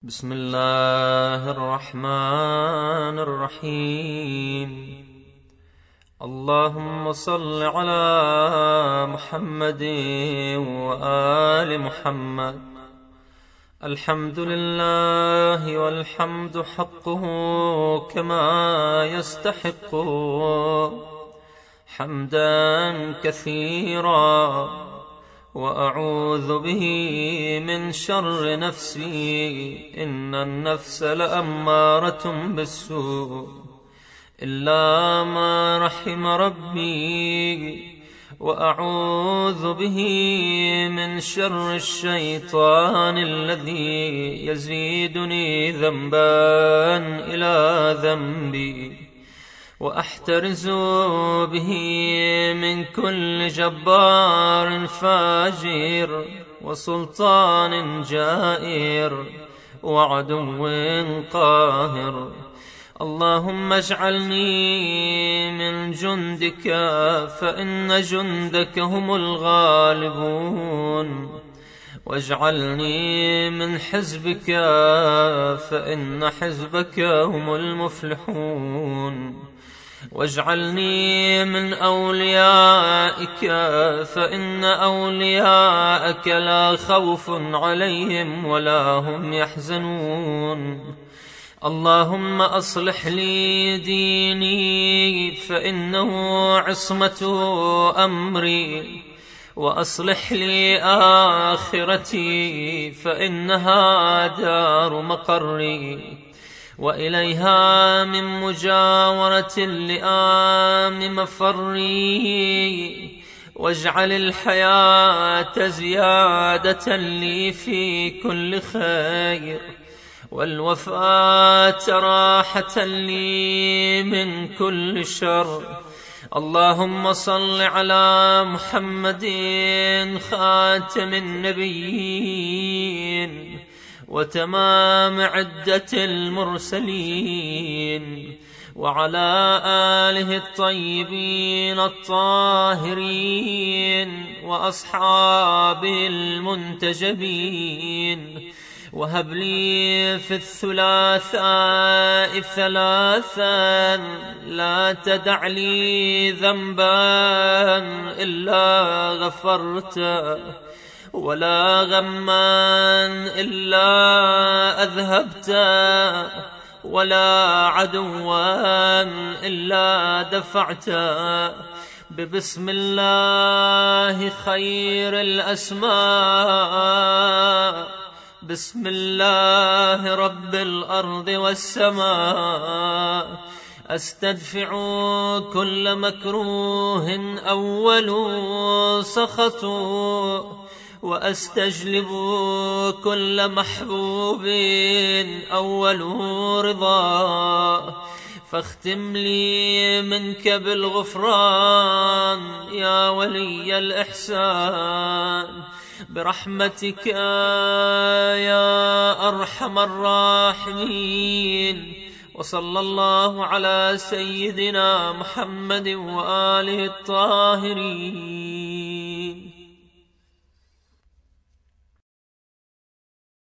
بسم الله الرحمن الرحيم. اللهم صل على محمد وآل محمد. الحمد لله والحمد حقه كما يستحق، حمدا كثيرا، وأعوذ به من شر نفسي، إن النفس لأمارة بالسوء إلا ما رحم ربي، وأعوذ به من شر الشيطان الذي يزيدني ذنبا إلى ذنبي، وأحترز به من كل جبار فاجر، وسلطان جائر، وعدو قاهر. اللهم اجعلني من جندك، فإن جندك هم الغالبون، واجعلني من حزبك، فإن حزبك هم المفلحون، واجعلني من أوليائك، فإن أولياءك لا خوف عليهم ولا هم يحزنون. اللهم أصلح لي ديني، فإنه عصمة أمري، وأصلح لي آخرتي، فإنها دار مقري، وإليها من مجاورة اللئام مفري. واجعل الحياة زيادة لي في كل خير، والوفاة راحة لي من كل شر. اللهم صل على محمد خاتم النبيين وتمام عدة المرسلين، وعلى آله الطيبين الطاهرين وأصحابه المنتجبين. وهب لي في الثلاثاء ثلاثا، لا تدع لي ذنبا إلا غفرته، ولا غما إلا أذهبته، ولا عدوا إلا دفعته. ببسم الله خير الأسماء، بسم الله رب الأرض والسماء. أستدفع كل مكروه أول سخط، وأستجلب كل محبوب أول رضا. فاختم لي منك بالغفران يا ولي الإحسان، برحمتك يا أرحم الراحمين. وصلى الله على سيدنا محمد وآله الطاهرين.